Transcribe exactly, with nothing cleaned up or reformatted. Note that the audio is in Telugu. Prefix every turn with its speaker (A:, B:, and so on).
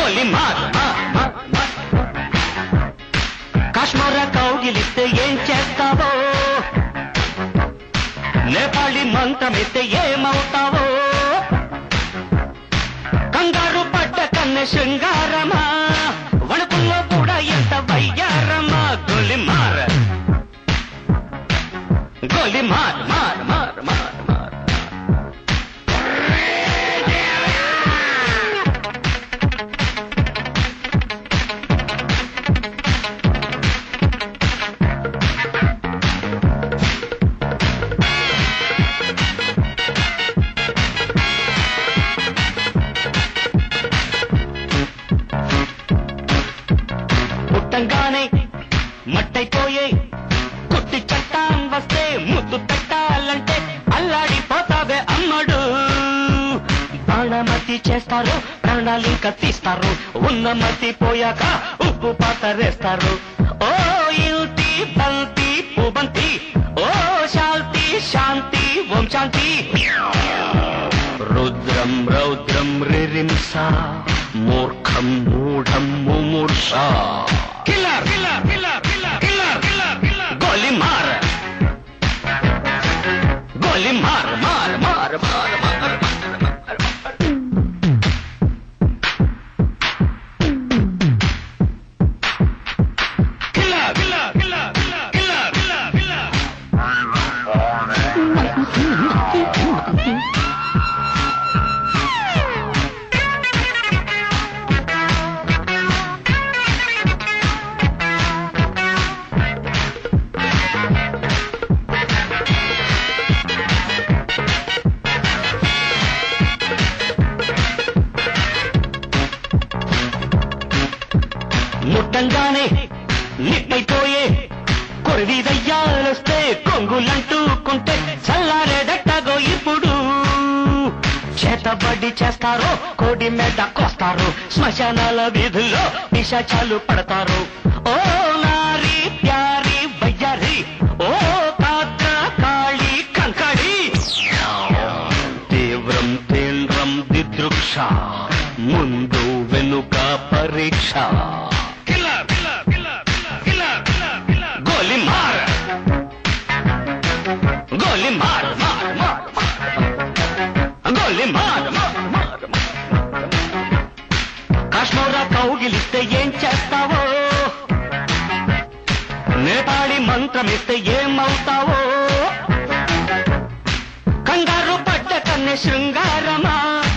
A: గోలి మార్ కాశ్మీర కౌగిలిస్తే ఏం చేస్తావో నేపాళి మంత్రమిస్తే ఏమవుతావో కంగారు పడ్డ కన్నె శృంగారమా వణుకుల్లో కూడా ఎంత వయ్యారమా గోలి మార్ గోలి మార్ మార్ మార్ మార్ మార్ పుట్టంగానే మట్టైపోయే కుట్టి చట్టాం వస్తే ముద్దు పెట్టాలంటే అల్లాడిపోతావే అమ్మడు బాణమతి చేస్తారు ప్రాణాలింక తీస్తారు ఉన్న మతి పోయాక ఉప్పు పాతరేస్తారు ఓ యుతి బంతి పుబంతి ఓ శాంతి శాంతి ఓం శాంతి రుద్రం రౌద్రం రిరింస మూర్ఖం మూఢం ముమూర్ష killer killer killer killer killer killer గోలి మార్ గోలి మార్ మార్ మార్ మార్ మార్ killer killer killer killer killer killer ముట్టంగానే నిప్పైపోయే కొరివి దయ్యాలొస్తే కొంగులంటూకుంటే చల్లారేదట్టగో ఇప్పుడు చేతబడి చేస్తారు కోడి మీద కోస్తారు శ్మశానాల వీధుల్లో పిశాచాలు పడతారు ఓ నారి ప్యారి వయ్యారి ఓ పాత్ర కాళీ కంకడి తీవ్రం తీవ్రం దిదృక్ష ముందు వెనుక పరీక్ష గోలి మార్ గోలి మార్ మార్ మార్ గోలి మార్ మార్ మార్ కాశ్మీర కౌగిలిస్తే ఏం చేస్తావో నేపాళి మంత్రమిస్తే ఏమవుతావో కంగారు పడ్డ కన్నె శృంగారమా